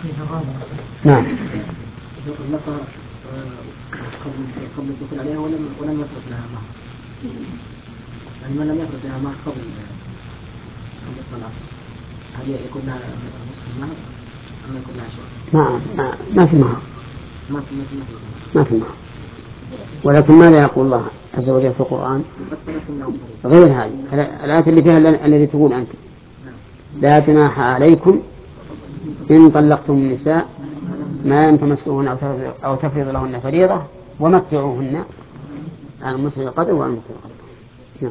نعم. إذا طلقها قبل الدخول عليها ولم يترك لها مهر، يعني من لم يترك لها مهر قبل الطلاق، هل يكون لها نصف المهر أم يكون لها شيء؟ ما في مهر. ما في مهر. ولكن ماذا يقول الله عز وجل في القرآن غير هذه الآية اللي فيها الذي تقول أنت لا جناح عليكم إن طلقتم النساء ما لم تمسوهن أو تفرض لهن فريضة ومتعوهن على المسلم قدر وعلى المسلم قدر. نعم.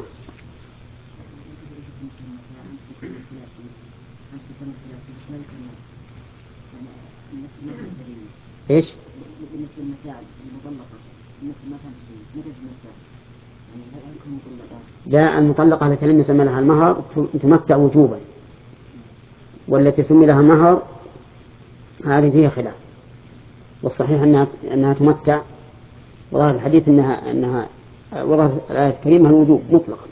إيش؟ لا، المطلقة التي لم يسمى لها المهر تمتع وجوبا، والتي سمي لها مهر هذه فيها خلاف، والصحيح أنها تمتع، وظاهر الحديث أنها وظاهر الآية الكريمة الوجوب مطلقا.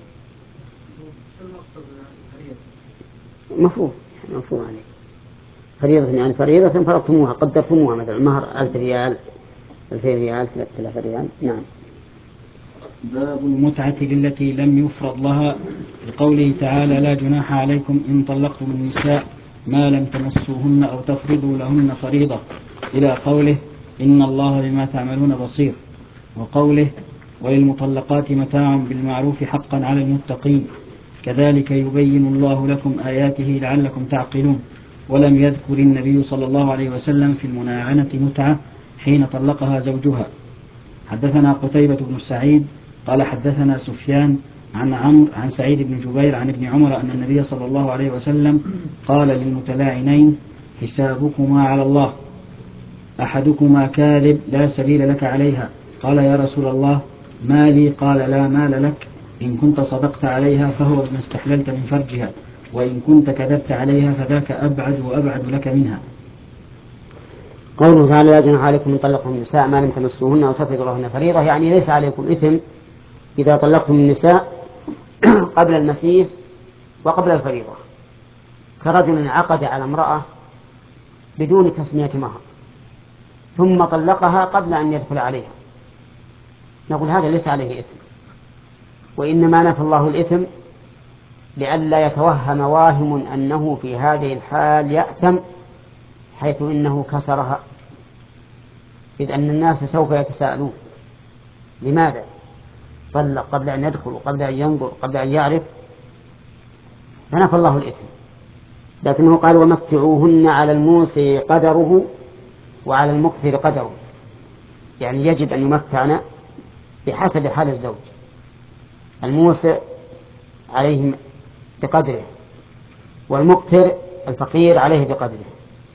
مفروض عليه فريضة، يعني فريضة فرضتموها قدرتموها، مثلا المهر 1000 ريال 2000 ريال 3000 ريال. نعم. باب المتعة للتي لم يفرض لها، لقوله تعالى لا جناح عليكم إن طلقتم النساء ما لم تمسوهن أو تفرضوا لهن فريضة، إلى قوله إن الله بما تعملون بصير، وقوله وللمطلقات متاع بالمعروف حقا على المتقين كذلك يبين الله لكم آياته لعلكم تعقلون. ولم يذكر النبي صلى الله عليه وسلم في المناعنة متعة حين طلقها زوجها. حدثنا قتيبة بن سعيد قال حدثنا سفيان عن عمرو عن سعيد بن جبير عن ابن عمر أن النبي صلى الله عليه وسلم قال للمتلاعنين حسابكما على الله، أحدكما كاذب لا سبيل لك عليها. قال يا رسول الله ما لي؟ قال لا مال لك، إن كنت صدقت عليها فهو بما استحللت من فرجها، وإن كنت كذبت عليها فذاك أبعد وأبعد لك منها. قوله تعالى لا جناح عليكم إن طلقتم النساء ما لم تمسوهن أو تفرضوا لهن فريضة، يعني ليس عليكم إثم إذا طلقتم النساء قبل المسيس وقبل الفريضة، كرجل عقد على امرأة بدون تسمية مهر ثم طلقها قبل أن يدخل عليها، نقول هذا ليس عليه إثم، وإنما نفى الله الإثم لئلا يتوهم واهم أنه في هذه الحال يأثم حيث إنه كسرها، إذ أن الناس سوف يتساءلون لماذا طلق قبل أن يدخل وقبل أن ينظر قبل أن يعرف، فنفى الله الإثم. لكنه قال ومتعوهن على الموسع قدره وعلى المقتر قدره، يعني يجب أن يمتعن بحسب حال الزوج، الموسع عليه بقدره والمقتر الفقير عليه بقدره.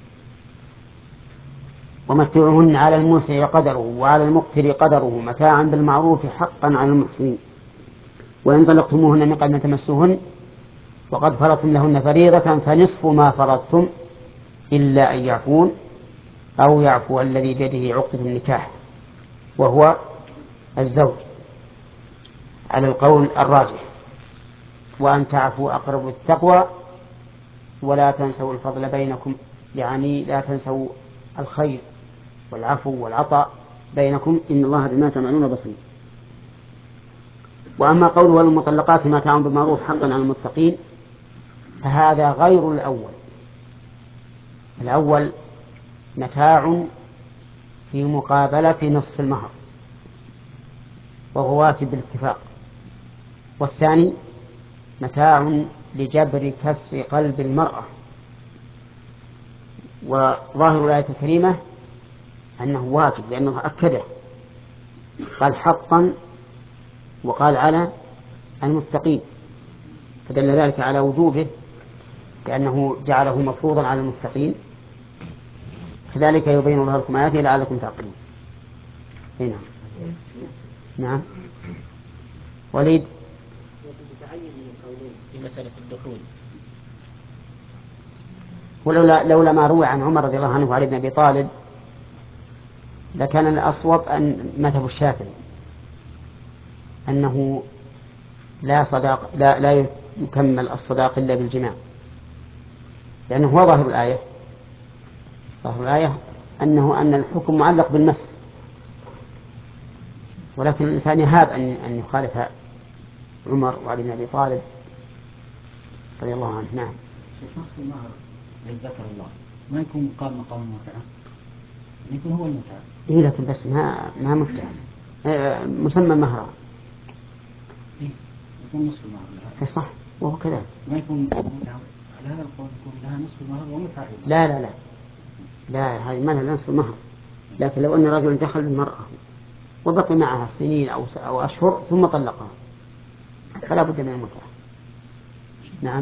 ومتعوهن على الموسع قدره وعلى المقتر قدره متاعا بالمعروف حقا على المحسنين، وإن طلقتموهن من قبل أن تمسوهن وقد فرضتم لهن فريضة فنصف ما فرضتم إلا أن يعفون أو يعفو الذي بيده عقدة النكاح وهو الزوج على القول الراجح، وأن تعفوا أقرب التقوى ولا تنسوا الفضل بينكم، يعني لا تنسوا الخير والعفو والعطاء بينكم إن الله بما تعملون بصير. وأما قوله والمطلقات متاع بالمعروف حقا على المتقين فهذا غير الأول. الأول متاع في مقابلة نصف المهر وهو واجب بالاتفاق، والثاني متاع لجبر كسر قلب المرأة، وظاهر الآية الكريمة أنه واجب لأنه أكده، قال حقا وقال على المتقين، فدل ذلك على وجوبه لأنه جعله مفروضا على المتقين. كذلك يبين الله لكم آياته لعلكم تعقلون. هنا نعم وليد في مسألة الدخول، لولا ما روى عن عمر رضي الله عنه وعلي بن أبي طالب لكان الأصوب أن مذهب الشافعي أنه لا يكمل الصداق إلا بالجماع، لأنه هو ظاهر الآية ظاهر الآية أن الحكم معلق بالمس، ولكن الإنسان يهاب أن يخالف عمر وعلي بن أبي طالب رضي الله عنه. نعم. شيخ، نصف المهر للذكر الله ما يكون مقام المتعة، يكون هو المتعة. إيه لكن بس ما مفتاح مسمى مهرا. إيه يكون نصف المهر. صح، وهو كذلك. ما يكون متعة، لا يكون لها نصف المهر ومتعة. لا لا لا لا، هذه ما لها نصف المهر. لكن لو أن رجل دخل المرأة وبقي معها سنين أو أشهر ثم طلقها فلا بد من المتعة. نعم.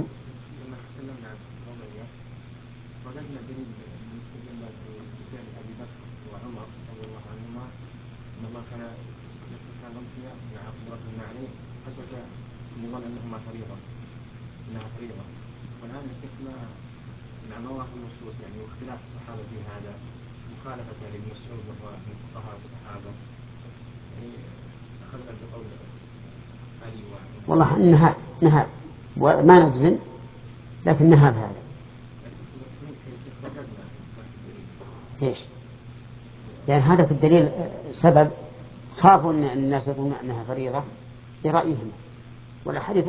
وجدنا دليل من فعل ابي بكر وعمر رضي الله عنهما ان الله كان ممسيا يعاقب رجل عليه خشيه يظن انهما انها فريضه. والان شفنا مع مواقف النصوص يعني واختلاف الصحابه في هذا، مخالفه لابن مسعود وهو من فقهاء الصحابه، يعني اخذنا بقول علي والله نهاب وما نجزم، لكن نهاب هذا. ايش؟ يعني هذا في الدليل سبب خافوا ان الناس يظنون انها فريضه لرايهم، والاحاديث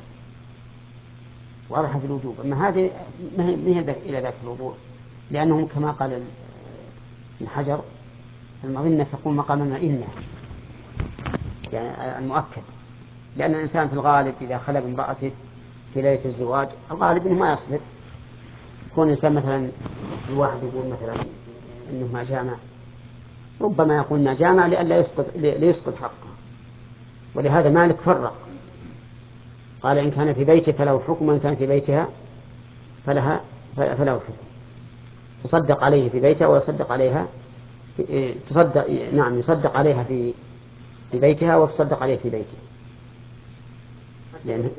واضحه في الوجوب. اما هذه ما هي الى ذاك الوضوء، لانهم كما قال ابن حجر المظنه تقوم مقام المئنه، يعني المؤكد. لان الانسان في الغالب اذا خلى بامراته في ليله الزواج الغالب انه ما يصبر. يكون الانسان مثلا الواحد يقول مثلا انه ما جامع، ربما يقول ما جامع ليسقط حقه. ولهذا مالك فرق، قال إن كان في بيته فله حكم، وإن كان في بيتها فله حكم. تصدق عليه في بيتها ويصدق عليها يصدق عليها في بيتها وتصدق عليه في بيته. لأنه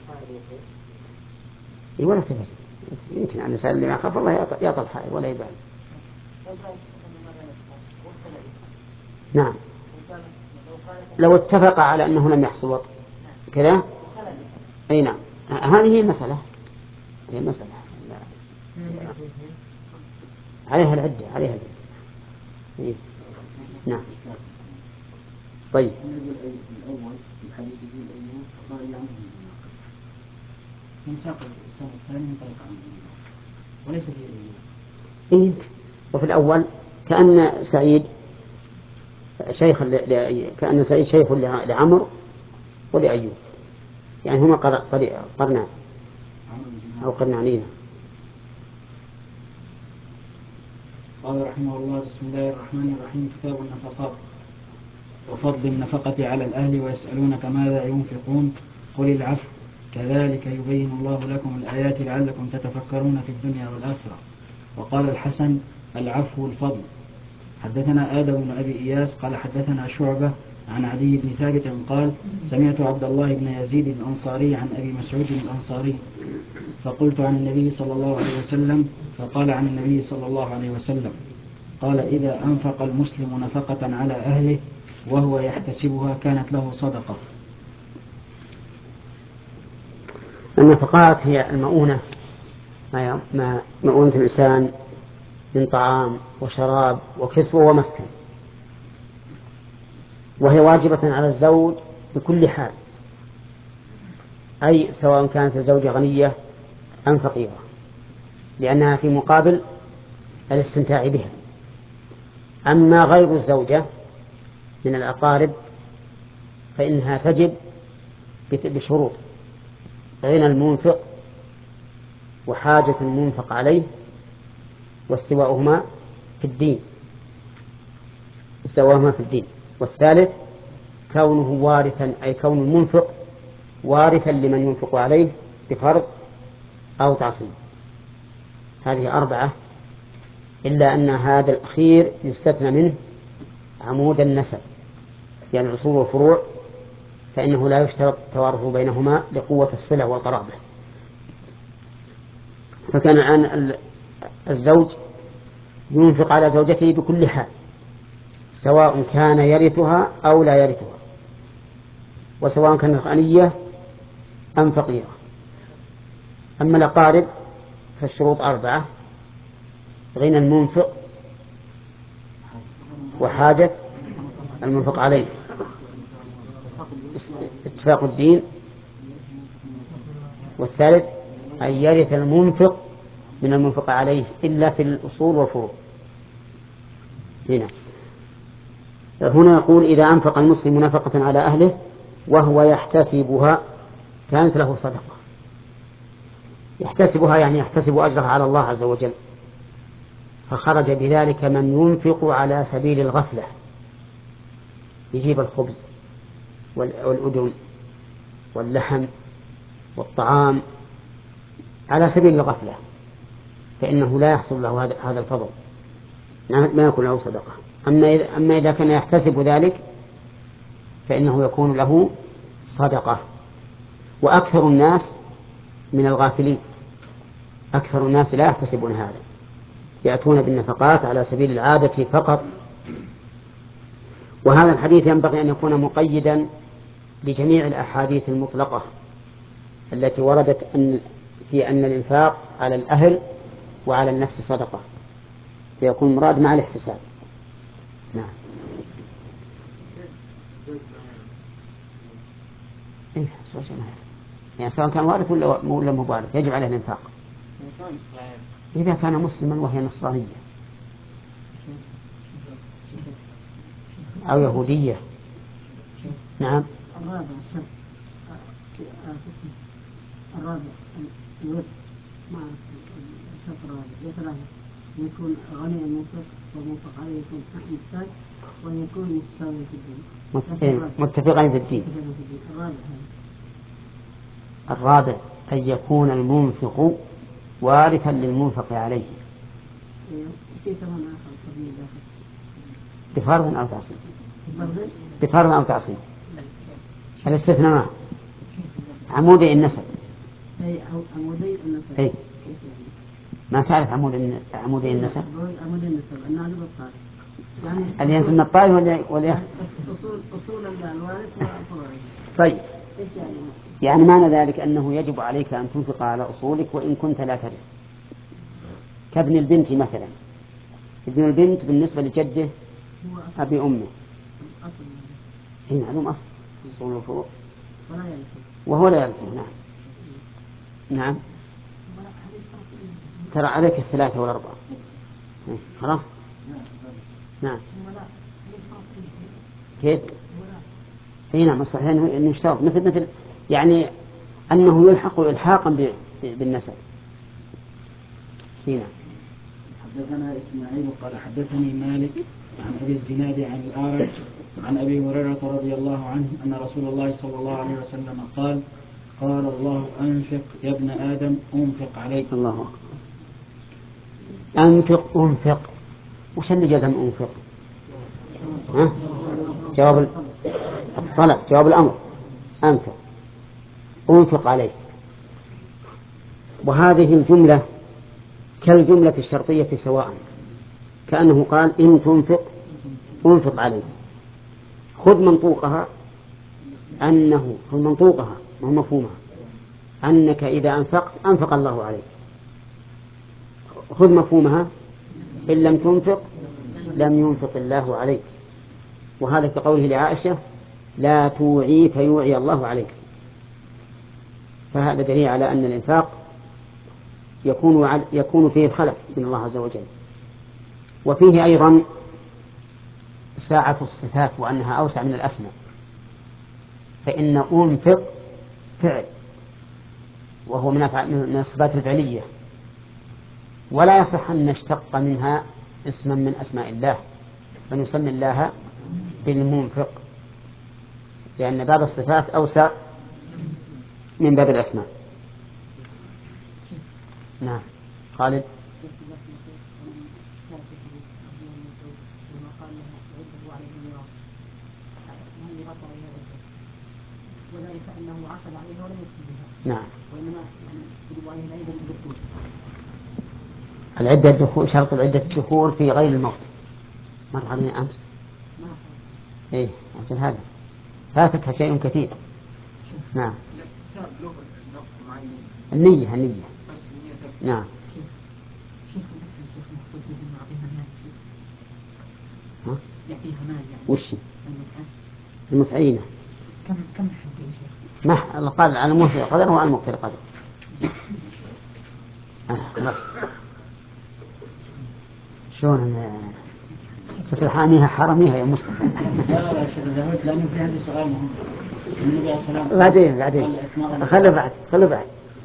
ولا تبهج، يمكن أن الإنسان اللي يخاف الله يطل حائل ولا يبالي. نعم، لو اتفق على أنه لم يحصل وطء كذا. أي نعم، هذه مسألة عليها العدة. إيه؟ نعم. طيب. إيه؟ وفي الأول كأن سعيد شيخ لعمر ولأيوب، يعني هما قرنان أو قرنانين. قال رحمه الله: بسم الله الرحمن الرحيم. كتاب النفقات وفضل النفقة على الأهل، ويسألونك ماذا ينفقون قل العفو كذلك يبين الله لكم الآيات لعلكم تتفكرون في الدنيا والآخرة. وقال الحسن: العفو الفضل. حدثنا آدم بن أبي إياس قال حدثنا شعبة عن عدي بن ثابت قال: سمعت عبد الله بن يزيد الأنصاري عن أبي مسعود الأنصاري فقلت عن النبي صلى الله عليه وسلم، فقال عن النبي صلى الله عليه وسلم قال: إذا أنفق المسلم نفقة على أهله وهو يحتسبها كانت له صدقة. النفقات هي المؤونة، ما مؤونة الإنسان من طعام وشراب وكسوة ومسكن، وهي واجبة على الزوج بكل حال، أي سواء كانت الزوجة غنية أم فقيرة، لأنها في مقابل الاستمتاع بها. أما غير الزوجة من الأقارب فإنها تجب بشروط: غنى المنفق، وحاجة المنفق عليه، واستواؤهما في الدين. والثالث كونه وارثا، أي كون المنفق وارثا لمن ينفق عليه بفرض أو تعصيب. هذه 4، إلا أن هذا الأخير يستثنى منه عمود النسب، يعني الأصول والفروع، فإنه لا يشترط التوارث بينهما لقوة الصلة والقرابة. فكان الآن الزوج ينفق على زوجته بكل حال، سواء كان يرثها أو لا يرثها، وسواء كانت غنية أم فقيرة. أما الأقارب فالشروط 4: غنى المنفق وحاجة المنفق عليه، اتفاق الدين، والثالث أن يرث المنفق من المنفق عليه إلا في الأصول والفروع. هنا يقول إذا أنفق المسلم نفقة على أهله وهو يحتسبها كانت له صدقة. يحتسبها يعني يحتسب أجرها على الله عز وجل، فخرج بذلك من ينفق على سبيل الغفلة، يجيب الخبز والأدم واللحم والطعام على سبيل الغفلة، فإنه لا يحصل له هذا الفضل، ما يكون له صدقة. أما إذا كان يحتسب ذلك فإنه يكون له صدقة. وأكثر الناس من الغافلين، أكثر الناس لا يحتسبون هذا، يأتون بالنفقات على سبيل العادة فقط. وهذا الحديث ينبغي أن يكون مقيدا لجميع الأحاديث المطلقة التي وردت في أن الإنفاق على الأهل وعلى النفس صدقة، فيكون مراد مع الاحتساب. نعم. إيه يعني سواء كان وارث ولا مو وارث يجب عليه الإنفاق إذا كان مسلما وهي نصرانية أو يهودية. نعم. الرابع الوفق مع الشرط الرابع يكون غني المنفق والمنفق عليه يكون محتاج ويكون متساوي في الدين متفقين في الدين. الرابع أن يكون المنفق وارثا للمنفق عليه بفرض أو تعصيب. بفرض أو تعصيب. الاستثناء عمودي النسب. عمودي النسب. أي ما تعرف عمودي النسب؟ عمودي النسب أنها لبطال يعني اللي ينزل من الطائف ولا أصول الوارث وفروعه. طيب يعني معنى ذلك أنه يجب عليك أن تنفق على أصولك وإن كنت لا ترث، كابن البنت مثلا. ابن البنت بالنسبة لجده أبي أمه هنا معلوم أصل أصول الفروع وهو لا يرثه. نعم. نعم. ترى عليك 3 ولا 4 خلاص. نعم. كيف؟ هنا مصلحة أنه يشترط مثل يعني أنه يلحق إلحاقا بالنسب. هنا حدثنا إسماعيل قال حدثني مالك عن أبي الزناد عن الأعرج عن أبي هريرة رضي الله عنه أن رسول الله صلى الله عليه وسلم قال قال الله أنفق يا ابن آدم أنفق عليك. الله أكبر. أنفق وش اللي جزم أنفق؟ جواب الطلب، جواب الأمر. أنفق عليك. وهذه الجملة كالجملة الشرطية سواء، كأنه قال إن تنفق أنفق عليك. خذ منطوقها أنه ومفهومها أنك إذا أنفقت أنفق الله عليك. خذ مفهومها إن لم تنفق لم ينفق الله عليك. وهذا كقوله لعائشة لا توعي فيوعي الله عليك. فهذا دليل على أن الإنفاق يكون فيه الخلف من الله عز وجل. وفيه أيضا ساعة الصفات وأنها أوسع من الأسماء، فإن أنفق فعل وهو من الصفات الفعلية، ولا يصح أن نشتق منها اسما من أسماء الله فنسمي الله بالمنفق، لأن باب الصفات أوسع من باب الأسماء. نعم. خالد. وذلك أنه عقد عليها ولم يكتبها. نعم. وإنما يجب عليه العدة للدخول. العدة الدخول، شرط العدة الدخول في غير الموت مر علينا أمس. إيه أجل هذا فاتك شيء كثير. نعم. النية. نعم. ها؟ يعطيها مال يعني. وش المتعة المتعينة؟ كم حد يا شيخ؟ الله قال على الموسع قدر وعلى المقتر قدر. خلاص. شلون تصل حاميها حرميها يا مصطفى؟ لا شيخ زهود لأنه في عندي سؤال مهم. النبي عليه الصلاة والسلام بعدين خلوا بعد.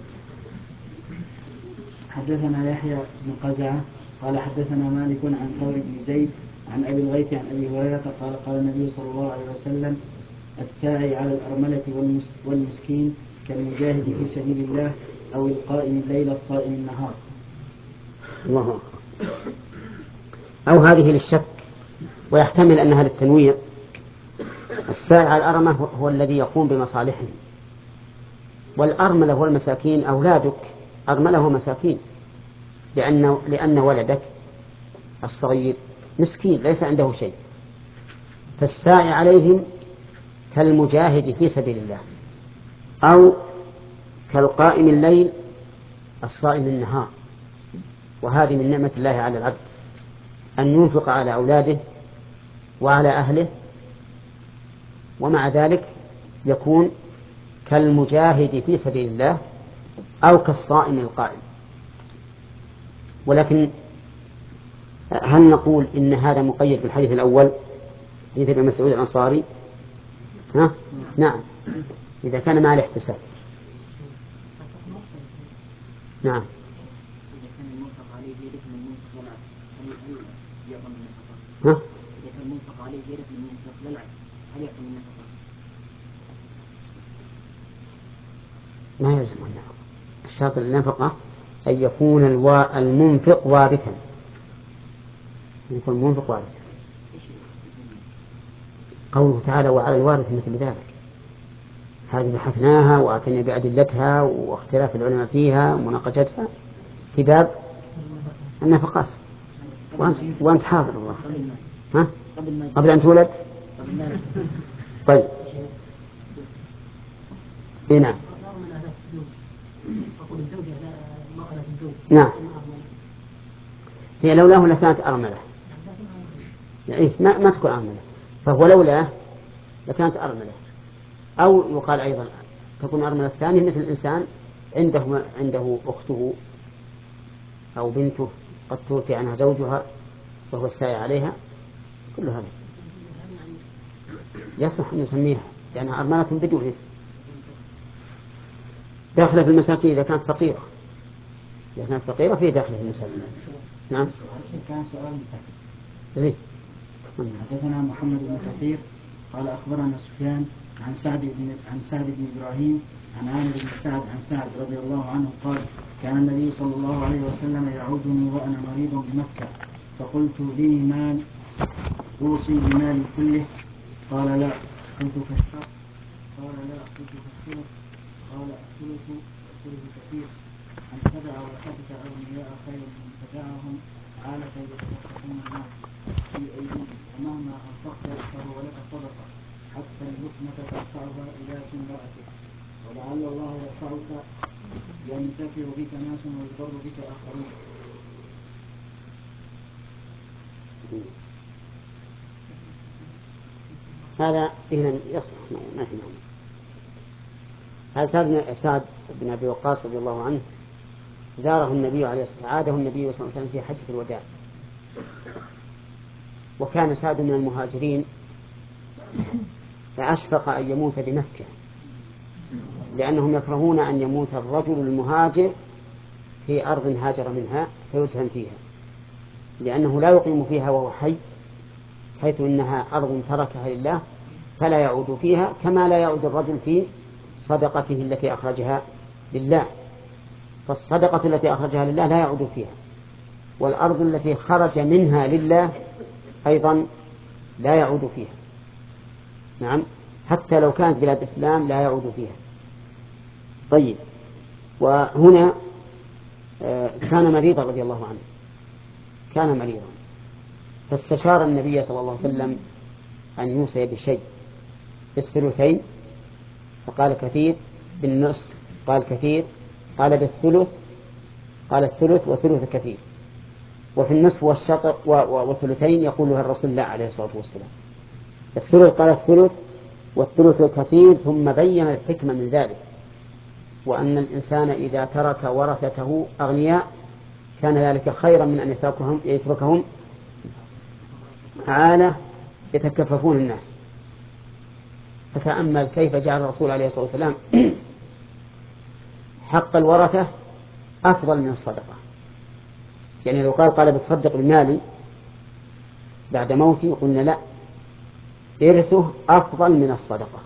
حدثنا يحيى بن قزعة قال حدثنا مالك عن ثور بن زيد عن أبي الغيث عن أبي هريرة قال النبي صلى الله عليه وسلم الساعي على الأرملة والمسكين كالمجاهد في سبيل الله أو القائم الليل الصائم النهار. الله أكبر. أو هذه للشك ويحتمل أنها للتنوير. الساعي على الأرملة هو الذي يقوم بمصالحهم، والأرملة والمساكين أولادك أرملة ومساكين، لأن ولدك الصغير مسكين ليس عنده شيء، فالساعي عليهم كالمجاهد في سبيل الله أو كالقائم الليل الصائم النهار. وهذه من نعمة الله على العبد أن ينفق على أولاده وعلى أهله، ومع ذلك يكون كالمجاهد في سبيل الله أو كالصائم القائم. ولكن هل نقول إن هذا مقيد بالحديث الأول حديث ابن مسعود الأنصاري؟ نعم، إذا كان مع الاحتساب. نعم. إذا كان المنفق عليه يرث من المنفق للعبد هل يعطى من النفقة؟ ها؟ إذا كان المنفق عليه يرث من المنفق للعبد هل يعطى من النفقة؟ ما يلزم النفقة. الشرط النفقة أن يكون المنفق وارثا، يكون المنفق وارثا. قوله تعالى وعلى الوارث مثل ذلك، هذه بحثناها وأتينا بأدلتها واختلاف العلماء فيها ومناقشتها في باب النفقات، وأنت حاضر الله. ها؟ قبل أن تولد. طيب. نعم. نعم. هي لولاه لكانت أرملة، يعني ما تكون أرملة، فهو لولاه لكانت أرملة. أو يقال أيضا تكون أرملة الثانية مثل الإنسان عنده أخته أو بنته قد توفي عنها زوجها وهو الساعي عليها، كل هذا يصلح أن نسميها لأنها أرملة بدون إثم. داخلة في المساكين إذا كانت فقيرة، في داخل في المساكين. نعم. كان سؤال زين. حدثنا محمد بن كثير قال أخبرنا سفيان عن سعد بن إبراهيم عن عامر بن سعد عن سعد رضي الله عنه قال كان النبي صلى الله عليه وسلم يعودني وأنا مريض بمكة، فقلت لي مال أوصي بمالي كله؟ قال لا. قلت فالشر؟ قال لا. قلت فالثلث؟ قال الثلث كثير. أن تدع ورثتك أغنياء خير من تدعهم عالة يتكففون الناس في أيديهم، ومهما أنفقت فهو لك صدقة حتى اللقمة ترفعها إلى في امرأتك، ولعل الله يرفعك ينتفع بك ناس ويضر بك آخرون. هذا هنا يصح ما في معنى. هذا سعد بن أبي وقاص رضي الله عنه زاره النبي عليه الصلاة والسلام، عاده النبي صلى الله عليه وسلم في حجة الوداع، وكان سعد من المهاجرين فأشفق أن يموت بمكة، لأنهم يكرهون أن يموت الرجل المهاجر في أرض هاجر منها فيدفن فيها، لأنه لا يقيم فيها وهو حي، حيث إنها أرض تركها لله فلا يعود فيها، كما لا يعود الرجل في صدقته التي أخرجها لله، فالصدقة التي أخرجها لله لا يعود فيها، والأرض التي خرج منها لله أيضا لا يعود فيها. نعم، حتى لو كانت بلاد الإسلام لا يعود فيها. طيب، وهنا كان مريضا رضي الله عنه، كان مريضا، فاستشار النبي صلى الله عليه وسلم أن يوصي بشيء بالثلثين، فقال كثير، بالنصف قال كثير، قال بالثلث قال الثلث وثلث كثير. وفي النصف والشطر والثلثين يقولها الرسول لا عليه الصلاة والسلام. الثلث قال الثلث والثلث كثير، ثم بين الحكمة من ذلك، وأن الإنسان إذا ترك ورثته أغنياء كان ذلك خيرا من أن يتركهم عالة يتكففون الناس. فتأمل كيف جعل الرسول عليه الصلاة والسلام حق الورثة أفضل من الصدقة. يعني لو قال بتصدق بمالي بعد موتي قلنا لا، إرثه أفضل من الصدقة،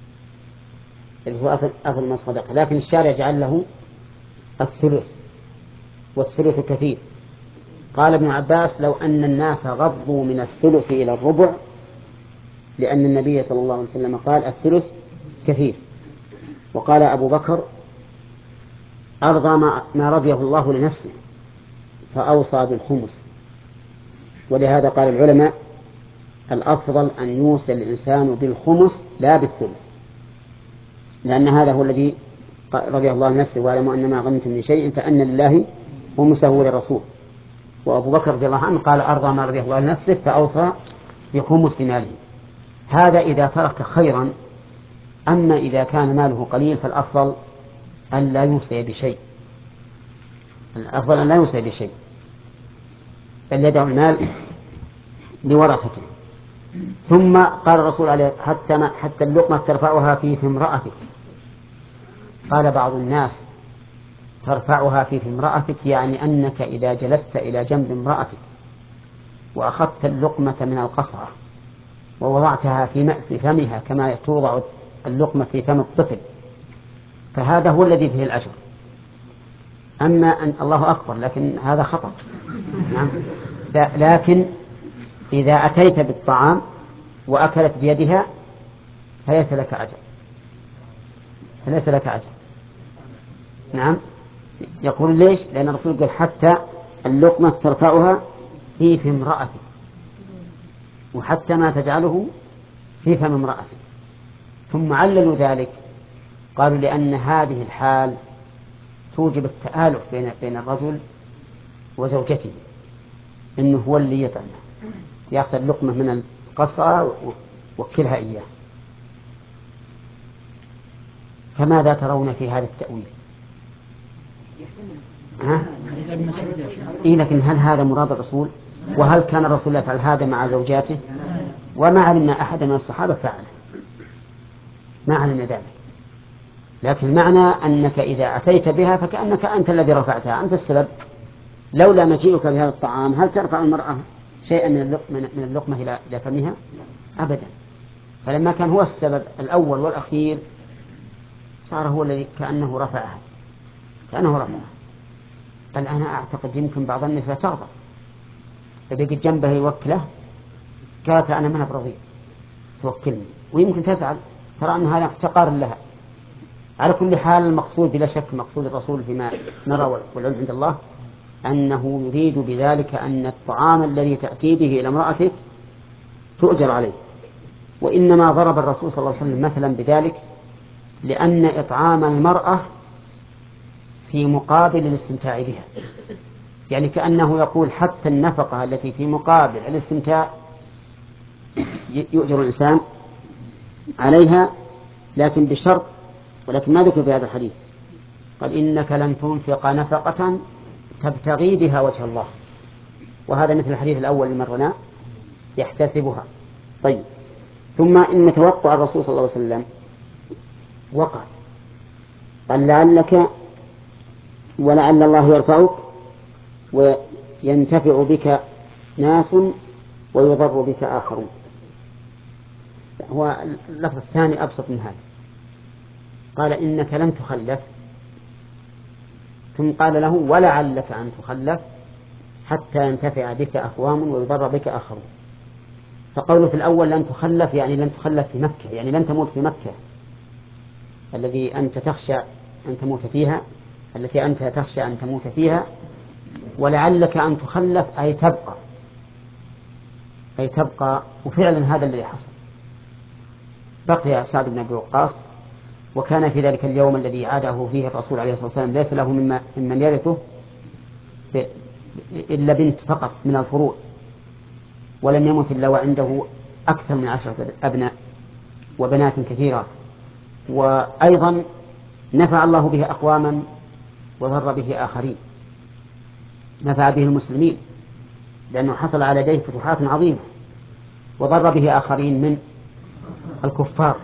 إرثه أفضل من الصدقة، لكن الشارع جعل له الثلث، والثلث كثير. قال ابن عباس لو أن الناس غضوا من الثلث إلى الربع، لأن النبي صلى الله عليه وسلم قال الثلث كثير. وقال أبو بكر أرضى ما رضيه الله لنفسه فأوصى بالخمس. ولهذا قال العلماء الأفضل أن يوصي الإنسان بالخمس لا بالثلث، لأن هذا هو الذي رضي الله لنفسه، واعلموا أن ما غنمتم من شيء فأن لله خمسه للرسول. وأبو بكر رضي الله عنه قال أرضى ما رضي الله لنفسه فأوصى بخمس ماله. هذا إذا ترك خيرا. أما إذا كان ماله قليل فالأفضل أن لا يوصي بشيء، الأفضل أن لا يوصي بشيء، بل يدع المال لورثته. ثم قال الرسول عليه حتى اللقمة ترفعها في امرأتك. قال بعض الناس ترفعها في امرأتك يعني أنك إذا جلست إلى جنب امرأتك وأخذت اللقمة من القصعة ووضعتها في فمها كما توضع اللقمة في فم الطفل، فهذا هو الذي فيه الأجر. أما أن الله أكبر، لكن هذا خطأ. نعم. لكن إذا أتيت بالطعام وأكلت بيدها فليس لك أجر، فليس لك أجر. نعم. يقول ليش؟ لأن الرسول قال حتى اللقمة ترفعها في امرأتك، وحتى ما تجعله في فم امرأتك. ثم عللوا ذلك، قالوا لأن هذه الحال توجب التآلف بين الرجل وزوجته، إنه هو اللي يطعمه، يأخذ اللقمة من القصعة وكلها إياه. فماذا ترون في هذا التأويل؟ إيه، لكن هل هذا مراد الرسول؟ وهل كان الرسول يفعل هذا مع زوجاته؟ وما علمنا أحد من الصحابة فعله، ما علمنا ذلك. لكن معنى أنك إذا أتيت بها فكأنك أنت الذي رفعتها، أنت السبب. لولا مجيئك بهذا الطعام هل ترفع المرأة شيئا من اللقمة إلى فمها؟ أبدا. فلما كان هو السبب الأول والأخير صار هو الذي كأنه رفعها. بل أنا أعتقد يمكن بعض النساء تغضب فبيجي جنبه يوكله، قالت أنا ما برضي توكلني، ويمكن تزعل، ترى أن هذا احتقار لها. على كل حال المقصود بلا شك مقصود الرسول فيما نرى والعلم عند الله أنه يريد بذلك أن الطعام الذي تأتي به إلى امرأتك تؤجر عليه. وإنما ضرب الرسول صلى الله عليه وسلم مثلا بذلك لأن إطعام المرأة في مقابل الاستمتاع بها، يعني كأنه يقول حتى النفقة التي في مقابل الاستمتاع يؤجر الإنسان عليها، لكن بشرط، ولكن ما ذكر في هذا الحديث. قال إنك لن تنفق نفقة تبتغي بها وجه الله، وهذا مثل الحديث الأول اللي مرنا يحتسبها. طيب، ثم إن توقع الرسول صلى الله عليه وسلم وقع، قال لعلك ولعل الله يرفعك وينتفع بك ناس ويضر بك آخرون. هو اللفظ الثاني أبسط من هذا، قال إنك لن تخلف، ثم قال له ولعلك أن تخلف حتى ينتفع بك أقوام ويضر بك آخرون. فقوله في الأول لن تخلف يعني لن تخلف في مكة، يعني لن تموت في مكة الذي أنت تخشى أن تموت فيها، التي أنت تخشى أن تموت فيها. ولعلك أن تخلف أي تبقى، وفعلا هذا الذي حصل. بقي سعد بن أبي وقاص، وكان في ذلك اليوم الذي عاده فيه الرسول عليه الصلاة والسلام ليس له ممن يرثه إلا بنت فقط من الفروع، ولم يمت إلا وعنده أكثر من 10 أبناء وبنات كثيرة، وأيضا نفع الله به أقواما وضر به آخرين. نفع به المسلمين لأنه حصل على يديه فتوحات عظيمة، وضر به آخرين من الكفار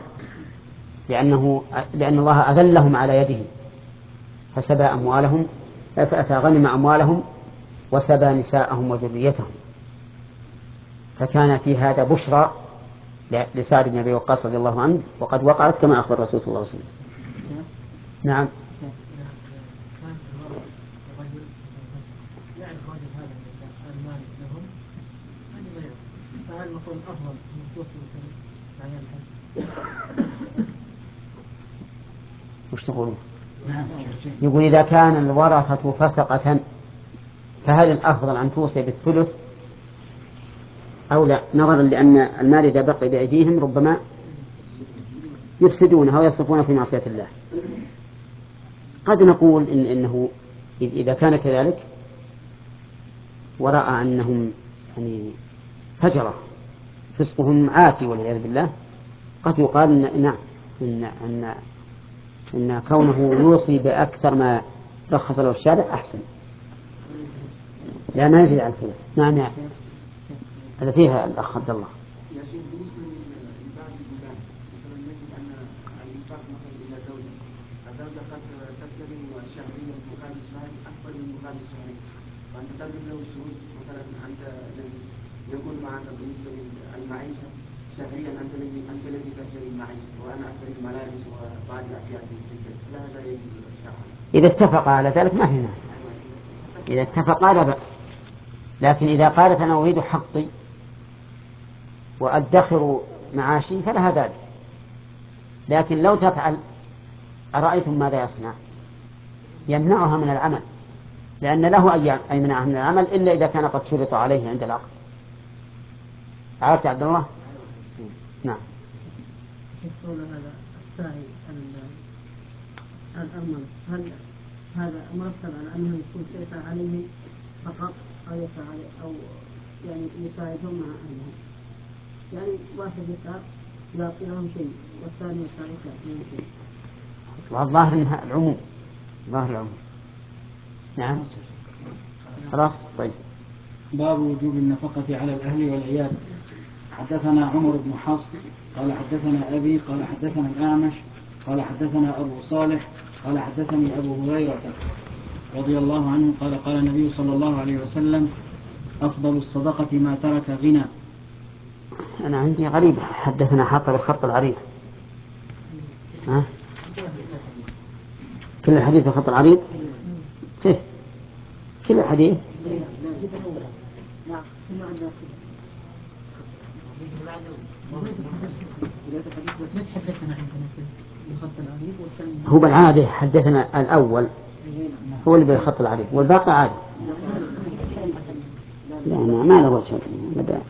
لأن الله أذلهم على يده فسبى أموالهم، فغنم أموالهم وسبى نساءهم وذريتهم. فكان في هذا بشرى لسعد بن أبي وقاص رضي الله عنه، وقد وقعت كما أخبر الرسول صلى الله عليه وسلم. نعم. وش تقولون؟ يقول إذا كان الورثة فسقة فهل الأفضل أن توصي بالثلث أو لا، نظرا لأن المال إذا بقي بأيديهم ربما يفسدونه ويصرفونه في معصية الله. قد نقول إنه إذا كان كذلك ورأى أنهم يعني فجرة فسقهم عاتي والعياذ بالله، قد يقال نعم إن كونه يوصي بأكثر ما رخص له الشارع أحسن، لا ما يزيد على الثلث. نعم يعني هذا فيها الأخ عبد الله. يا شيخ بالنسبة لبعض البلدان مثلا نجد أن الإنفاق مثلا إلى زوجة، الزوجة قد تستلم شهريا مقابل شهري أكبر من مقابل شهري، فأنت تجد له شروط مثلا أنت يقول معك بالنسبة للمعيشة شهريا أنت الذي تشتري المعيشة وأنا أشتري الملابس وبعض الأشياء في البيت، لا هذا يجوز شرعا. إذا اتفق على ذلك ما هنا، إذا اتفقا لا بأس، لكن إذا قالت أنا أريد حقي وأدخر معاشي فلها ذلك. لكن لو تفعل أرأيتم ماذا يصنع؟ يمنعها من العمل، لأن له أن يمنعها من العمل إلا إذا كان قد شرط عليه عند العقد. عرفت يا عبد الله؟ نعم. يقول هذا الساعي الأمن هل هذا مرتب على أنه يكون يسعى عليه فقط أو يسعى عليه أو يعني يساعدهم مع أهلهم؟ يعني واحد يسعى يعطي لهم شيء والثاني يسعى يعطي لهم شيء. والظاهر إنها العموم، ظاهر العموم. نعم خلاص. طيب. باب وجوب النفقة على الأهل والعيال. حدثنا عمر بن حفص قال حدثنا أبي قال حدثنا الأعمش قال حدثنا أبو صالح قال حدثني أبو هريرة رضي الله عنه قال قال النبي صلى الله عليه وسلم أفضل الصدقة ما ترك غنى. أنا عندي غريب حدثنا حتى بالخط العريض. ها؟ كل الحديث بالخط العريض؟ سه. كل الحديث؟ هو بالعادة حدثنا الأول هو اللي بالخط العريض والباقي عادي. لا ما له وجه أبدا.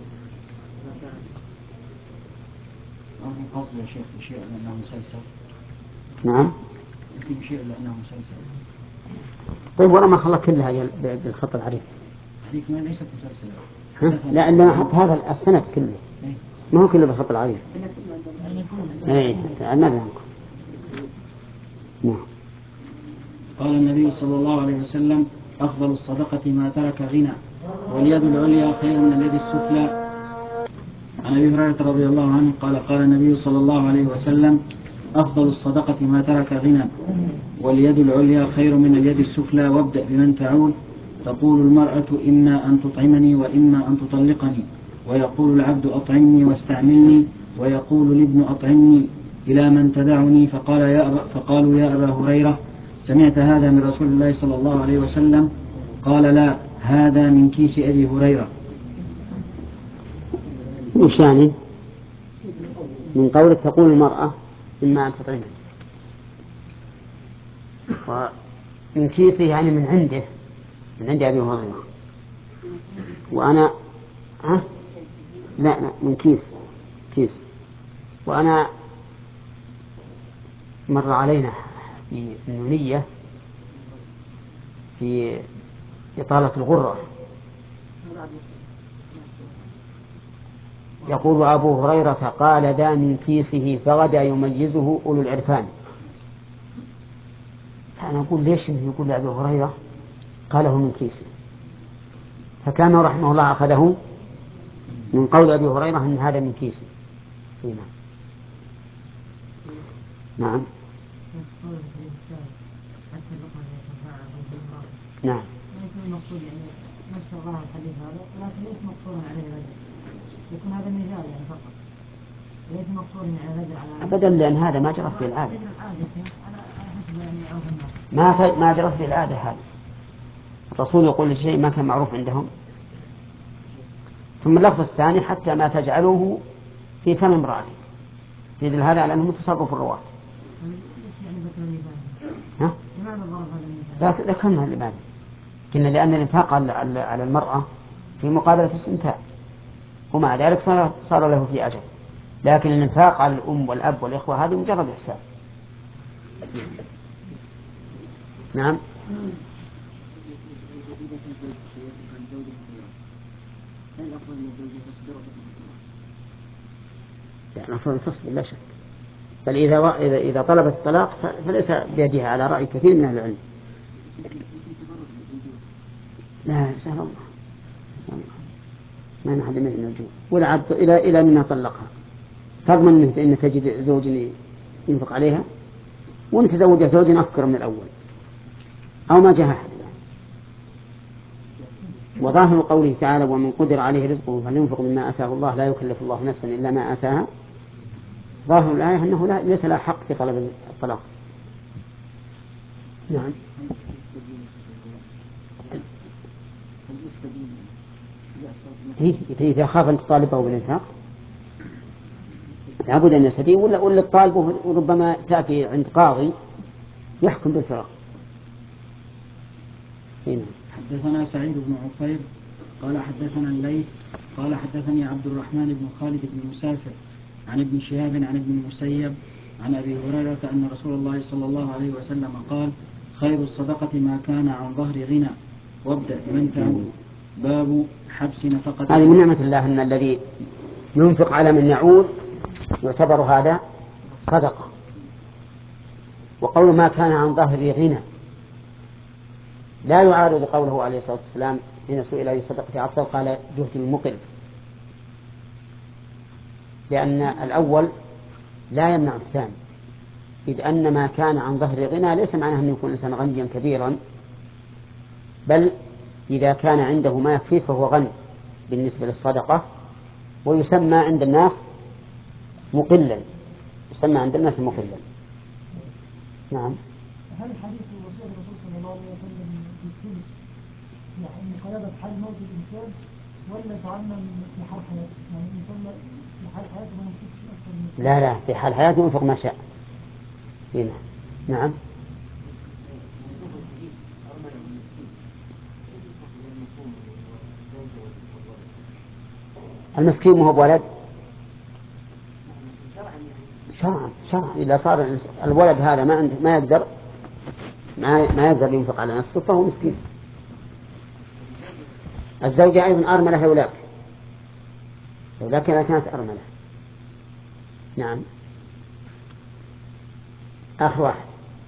قصد يا شيخ بشيء لأنه مسلسل. نعم. في بشيء لأنه مسلسل. طيب ولا ما خلق كلها بالخط العريض؟ هذيك ما ليست مسلسلة. لا أنه حط هذا السند كله ما هو كله بالخط العريض. إيه ماذا عنكم؟ نعم. قال النبي صلى الله عليه وسلم أفضل الصدقة ما ترك غنى واليد العليا خير من اليد السفلى. عن أبي هريرة رضي الله عنه قال قال النبي صلى الله عليه وسلم أفضل الصدقة ما ترك غنى واليد العليا خير من اليد السفلى وابدأ بمن تعول. تقول المرأة إما أن تطعمني وإما أن تطلقني، ويقول العبد أطعمني واستعملني، ويقول الابن أطعمني إلى من تدعني. فقالوا يا أبا هريرة سمعت هذا من رسول الله صلى الله عليه وسلم؟ قال لا، هذا من كيس أبي هريرة. وش يعني من قولك تقول المرأة إما أن تطعمني، ومن كيسه يعني من عنده، من عند أبي هريرة. وأنا لا من كيس. وأنا مر علينا في النونية في إطالة الغرة. يقول أبو هريرة قال ذا من كيسه فغدا يميزه أولو العرفان. أنا أقول ليش يقول لأبي هريرة قاله من كيسه؟ فكان رحمه الله أخذه من قول أبي هريرة أن هذا من كيسه. نعم. نعم. الله الحديث هذا لكن ليس مقصورا عليه الرجل، يكون هذا مثال يعني فقط، ليس مقصورا على الرجل على أبدا، لأن هذا ما جرت به العادة. ما جرت به العادة. هذا الرسول يقول لشيء ما كان معروف عندهم. ثم اللفظ الثاني حتى ما تجعلوه في فم امرأتك، يدل هذا على أنه تصرف الرواة. ها؟ ذكرنا لماذا؟ قلنا لأن الإنفاق على المرأة في مقابلة الاستمتاع، ومع ذلك صار له في أجر. لكن الإنفاق على الأم والأب والإخوة هذه مجرد إحسان. نعم. يعني أفضل الفصل لا شك، بل إذا طلبت الطلاق فليس بيدها على رأي كثير من أهل العلم. لا سهل الله، ما نحد من النجوم ولا عبد إلى من طلقها تضمن أن تجد زوج ينفق عليها، وأن تزوج زوج أفكر من الأول أو ما جاء أحد. وظاهر قوله تعالى ومن قدر عليه رزقه فلينفق مما آتاه الله لا يكلف الله نفسا إلا ما آتاها، ظاهر الآية أنه ليس له حق في طلب الطلاق. نعم. إذا خاف أن تطالبه بالإنفاق لابد أن يستدين، ولا الطالب وربما تأتي عند قاضي يحكم بالفراق. حدثنا سعيد بن عفير قال حدثنا الليث قال حدثني عبد الرحمن بن خالد بن مسافر عن ابن شهاب عن ابن المسيب عن أبي هريرة أن رسول الله صلى الله عليه وسلم قال خير الصدقة ما كان عن ظهر غنى وابدأ بمن تعود. باب حبس نفقة. هذه من نعمة الله أن الذي ينفق على من يعود يعتبر هذا صدقة. وقول ما كان عن ظهر غنى لا يعارض قوله عليه الصلاة والسلام حين سئل أي صدقة أفضل قال جهد المقل، لأن الأول لا يمنع الثاني، إذ أن ما كان عن ظهر غنى ليس معناه أن يكون الإنسان غنيا كبيرا، بل إذا كان عنده ما يكفيه فهو غني بالنسبة للصدقة، ويسمى عند الناس مقلا، يسمى عند الناس مقلا. نعم. هل الحديث وصية الرسول صلى الله عليه وسلم يكون يعني مقيدة بحال موت الإنسان ولا تعمم في حال حياته؟ يعني الإنسان في حال حياته ما ينفقش أكثر من لا في حال حياته ينفق ما شاء. هنا. نعم. المسكين وهو بولد شرعا إذا صار الولد هذا ما يقدر ينفق على نفسه فهو مسكين. الزوجة أيضا أرملة لولاك كانت أرملة. نعم. آخر واحد.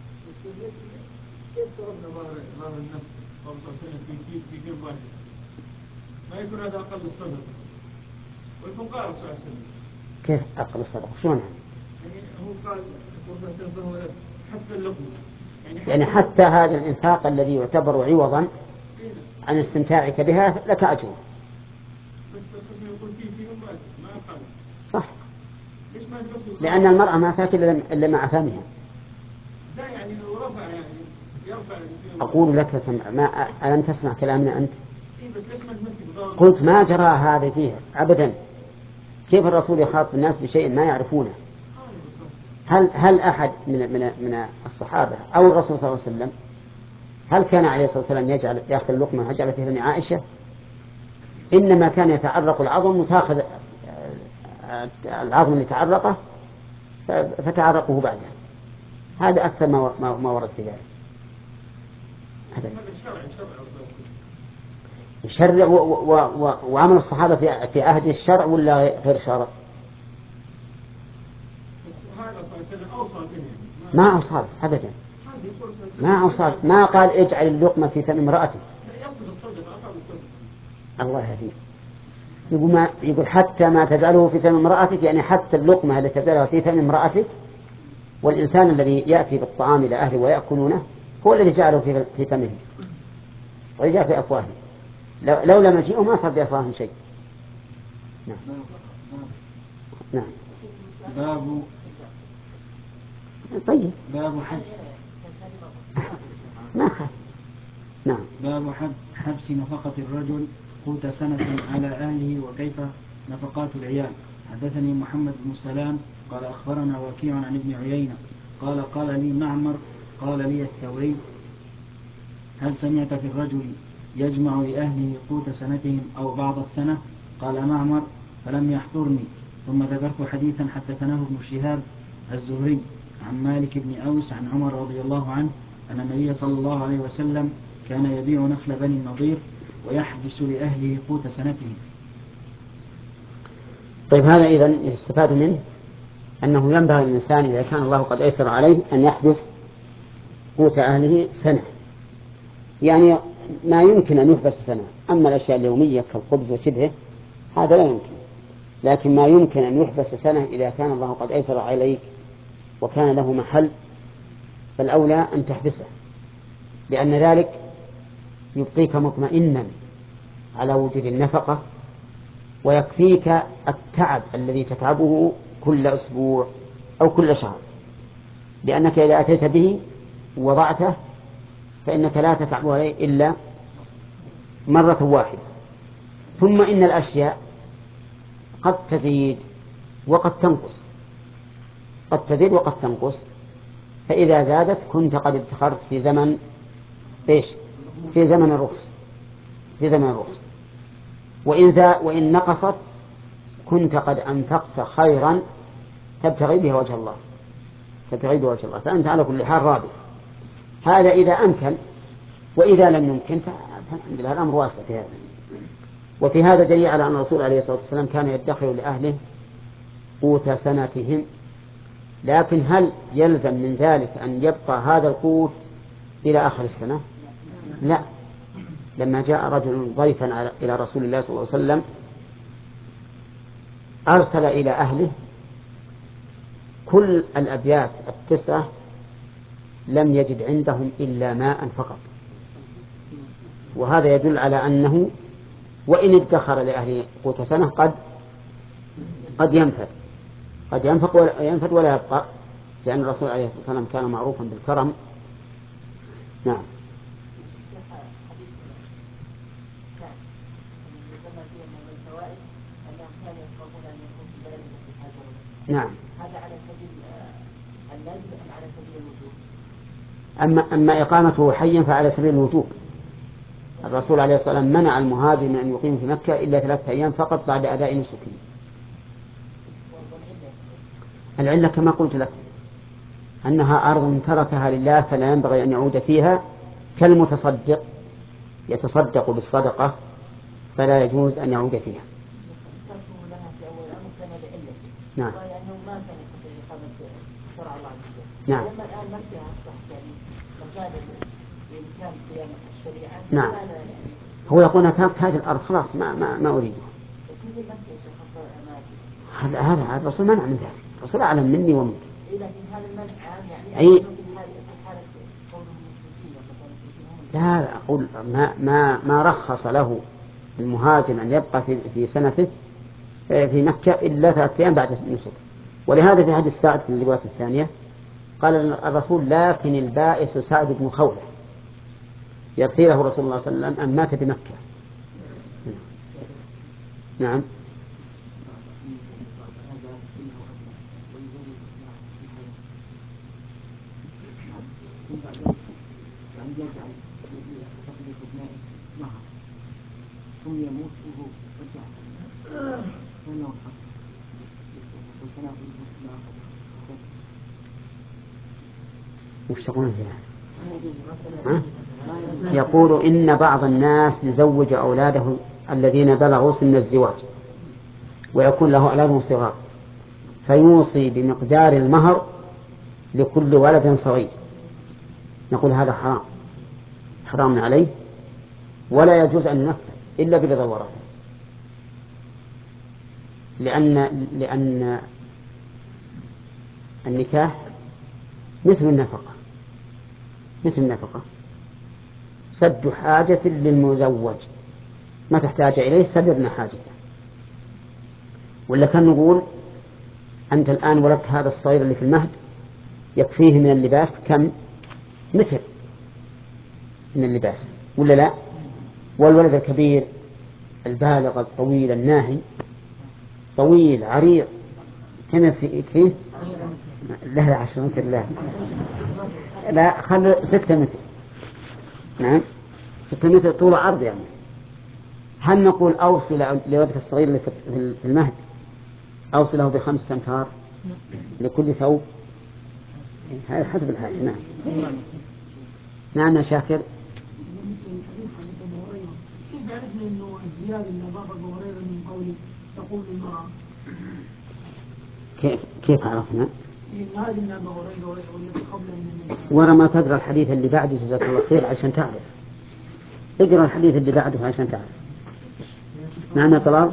كيف تربنا ظهر النفس قبل سنة في جيب واحد ما يكون هذا أقل الصدقة والفقراء صلى الله عليه وسلم كيف أقل الصدقة شلون يعني هو قال حتى اللقمة يعني حتى هذا الإنفاق الذي يعتبر عوضا عن استمتاعك بها لك أجر. بس يقول فيه ما أقل صح، لأن المرأة ما تأكل إلا مع فمها. لا يعني لو رفع يعني يرفع. أقول لك ما ألم تسمع كلامنا أنت؟ قلت ما جرى هذا فيها أبدا. كيف الرسول يخاطب الناس بشيء ما يعرفونه؟ هل أحد من الصحابة أو الرسول صلى الله عليه وسلم هل كان عليه الصلاة والسلام يأخذ اللقمة ويجعل فيها ابن عائشة؟ إنما كان يتعرق العظم وتأخذ العظم اللي تعرقه فتعرقه بعدها. هذا أكثر ما ورد في ذلك. يشرع وعمل الصحابة في عهد الشرع ولا غير شرع؟ ما أوصى أبدا، ما أوصى، ما قال اجعل اللقمة في فم امرأتك. الله يهديك. يقول حتى ما تجعله في فم امرأتك، يعني حتى اللقمة التي تجعلها في فم امرأتك. والإنسان الذي يأتي بالطعام إلى أهله ويأكلونه هو الذي جعله في فمه ويجعل في أفواهه. لولا مجيئه ما صار بأفواههم شيء. نعم. نعم. طيب. باب ما خاف. نعم. باب حبس نفقة الرجل قوت سنة على أهله وكيف نفقات العيال. حدثني محمد بن سلام قال أخبرنا وكيع عن ابن عيينة قال لي معمر قال لي الثوري هل سمعت في الرجل يجمع لأهله قوت سنتهم أو بعض السنة؟ قال معمر فلم يحضرني. ثم ذكرت حديثا حدثناه ابن شهاب الزهري عن مالك بن أوس عن عمر رضي الله عنه أن النبي صلى الله عليه وسلم كان يبيع نخل بني النضير ويحبس لأهله قوت سنتهم. طيب، هذا إذن يستفاد منه أنه ينبغي للإنسان إذا كان الله قد أيسر عليه أن يحبس قوت أهله سنة، يعني ما يمكن أن يحبس سنة. أما الأشياء اليومية كالخبز وشبهه هذا لا يمكن، لكن ما يمكن أن يحبس سنة إذا كان الله قد أيسر عليك وكان له محل فالأولى أن تحبسه، لأن ذلك يبقيك مطمئنا على وجود النفقة ويكفيك التعب الذي تتعبه كل أسبوع أو كل شهر، لأنك إذا أتيت به ووضعته فإنك لا تتعب عليه إلا مرة واحدة. ثم إن الأشياء قد تزيد وقد تنقص، قد تزيد وقد تنقص، فإذا زادت كنت قد ادخرت في زمن في زمن الرخص، وإن نقصت كنت قد أنفقت خيرا تبتغي به وجه الله، فأنت على كل حال رابح. هذا إذا أمكن، وإذا لم يمكن فالحمد لله الأمر واسع في هذا. وفي هذا دليل على أن الرسول عليه الصلاة والسلام كان يدخر لأهله قوت سنتهم. لكن هل يلزم من ذلك أن يبقى هذا القوت إلى آخر السنة؟ لا. لما جاء رجل ضيفا إلى رسول الله صلى الله عليه وسلم أرسل إلى أهله كل الأبيات 9 لم يجد عندهم إلا ماء فقط، وهذا يدل على أنه وإن ادخر لأهله قوت سنة قد ينفد ولا يبقى، لأن الرسول عليه الصلاة والسلام كان معروفا بالكرم. نعم. نعم. هذا على سبيل اللازم أم على سبيل الوجوب؟ أما إقامته حيا فعلى سبيل الوجوب. الرسول عليه الصلاة والسلام منع المهاجر من أن يقيم في مكة إلا 3 أيام فقط بعد أداء نسكه. العلة كما قلت لك أنها أرض تركها لله فلا ينبغي أن يعود فيها، كالمتصدق يتصدق بالصدقة فلا يجوز أن يعود فيها. نعم. نعم. نعم. هو يقول تركت هذه الأرض خلاص ما أريده. هذا الرسول منع من ذلك، الرسول أعلم مني ومنك. لا أقول ما رخص له المهاجر أن يبقى في سنته في مكة إلا 3 أيام بعد النسك. ولهذا في حديث سعد في الرواية الثانية قال الرسول لكن البائس سعد بن خولة يرثي له رسول الله صلى الله عليه وسلم أن مات بمكة. نعم. وش تقولون فيها؟ يقول إن بعض الناس يزوج أولاده الذين بلغوا سن الزواج ويكون له أولاد صغار فيوصي بمقدار المهر لكل ولد صغير. نقول هذا حرام، حرام عليه، ولا يجوز أن ينفذ إلا برضا الورثة، لأن النكاح مثل النفقة سد حاجة للمزوج، ما تحتاج إليه سددنا حاجته. ولا كان نقول أنت الآن ولدت هذا الصغير اللي في المهد يكفيه من اللباس كم متر من اللباس ولا لا؟ والولد الكبير البالغ الطويل الناهي طويل عريض كم يكفيه؟ لا 10 متر، لا خل 6 متر. نعم 6 متر طول عرض يعني. هل نقول أوصي لولدك الصغير اللي في المهد أوصي له ب5 أمتار لكل ثوب؟ هذا حسب الحاجة. نعم نعم يا شاكر. كيف عرفنا انه الزيادة اللي اضافها ابو هريرة من قوله تقول المرأة؟ كيف عرفنا؟ من هذه من ابو هريرة والتي قبل من ورا ما تقرأ الحديث اللي بعده جزاك الله خير عشان تعرف. اقرأ الحديث اللي بعده عشان تعرف. نعم يا طلال.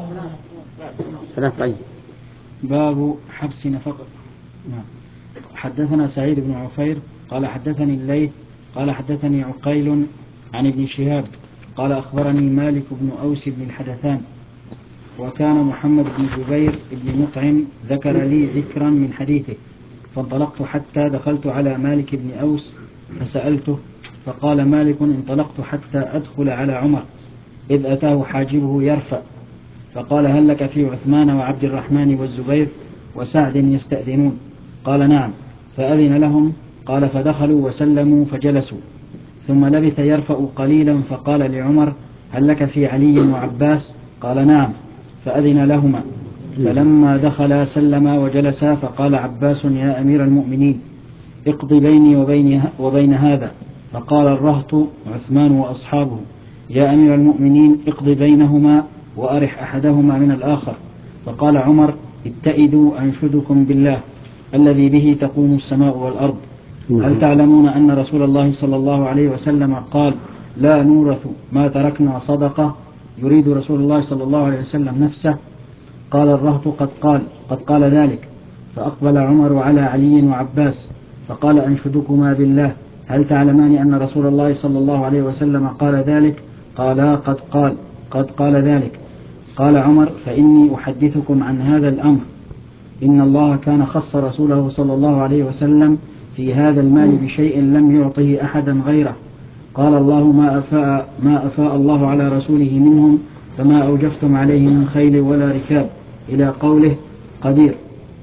طيب. باب حبس نفقة. نعم. حدثنا سعيد بن عفير قال حدثني الليث قال حدثني عقيل عن ابن شهاب قال أخبرني مالك بن أوس بن الحدثان وكان محمد بن جبير بن مطعم ذكر لي ذكرا من حديثه فانطلقت حتى دخلت على مالك بن أوس فسألته فقال مالك انطلقت حتى أدخل على عمر إذ أتاه حاجبه يرفع فقال هل لك في عثمان وعبد الرحمن والزبير وسعد يستأذنون؟ قال نعم. فأذن لهم. قال فدخلوا وسلموا فجلسوا ثم لبث يرفع قليلا فقال لعمر هل لك في علي وعباس؟ قال نعم. فأذن لهما. فلما دخلا سلما وجلسا فقال عباس يا أمير المؤمنين اقض بيني وبين هذا. فقال الرهط عثمان وأصحابه يا أمير المؤمنين اقض بينهما وأرح أحدهما من الآخر. فقال عمر اتئدوا أنشدكم بالله الذي به تقوم السماء والأرض هل تعلمون أن رسول الله صلى الله عليه وسلم قال لا نورث ما تركنا صدقة؟ يريد رسول الله صلى الله عليه وسلم نفسه. قال الرهط قد قال ذلك. فأقبل عمر على علي وعباس فقال أنشدكما بالله هل تعلمان أن رسول الله صلى الله عليه وسلم قال ذلك؟ قالا قد قال ذلك. قال عمر فإني أحدثكم عن هذا الأمر إن الله كان خص رسوله صلى الله عليه وسلم في هذا المال بشيء لم يعطه أحدا غيره. قال الله ما أفاء الله على رسوله منهم فما أوجفتم عليه من خيل ولا ركاب إلى قوله قدير.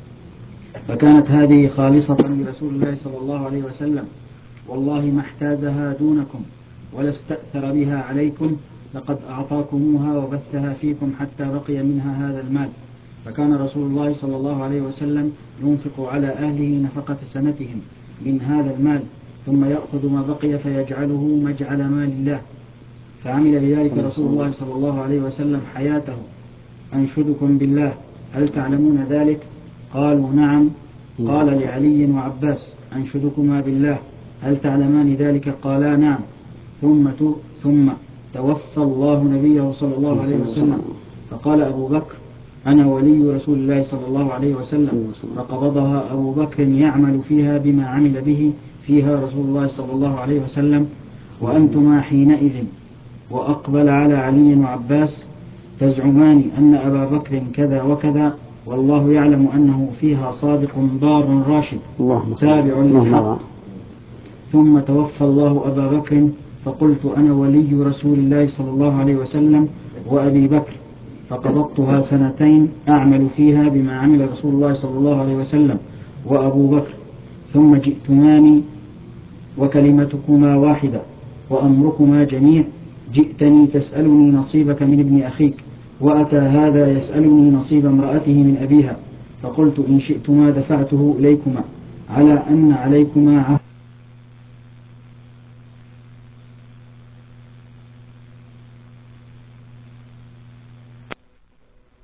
فكانت هذه خالصة لرسول الله صلى الله عليه وسلم والله ما احتازها دونكم ولا استأثر بها عليكم لقد أعطاكموها وبثها فيكم حتى بقي منها هذا المال. فكان رسول الله صلى الله عليه وسلم ينفق على أهله نفقة سنتهم من هذا المال ثم يأخذ ما بقي فيجعله مجعل مال الله. فعمل بذلك رسول الله صلى الله عليه وسلم حياته. أنشدكم بالله هل تعلمون ذلك؟ قالوا نعم. قال لعلي وعباس أنشدكما بالله هل تعلمان ذلك؟ قالا نعم. ثم توفى الله نبيه صلى الله عليه وسلم فقال أبو بكر أنا ولي رسول الله صلى الله عليه وسلم. فقبضها أبو بكر يعمل فيها بما عمل به فيها رسول الله صلى الله عليه وسلم وأنتما حينئذ. وأقبل على علي وعباس تزعمان أن أبا بكر كذا وكذا والله يعلم أنه فيها صادق بار راشد تابع للحق. ثم توفى الله أبا بكر فقلت أنا ولي رسول الله صلى الله عليه وسلم وأبي بكر فقبضتها 2 سنين أعمل فيها بما عمل رسول الله صلى الله عليه وسلم وأبو بكر. ثم جئتماني وكلمتكما واحدة وأمركما جميع. جئتني تسألني نصيبك من ابن أخيك وأتى هذا يسألني نصيب امرأته من أبيها. فقلت إن شئتما دفعته إليكما على أن عليكما عهد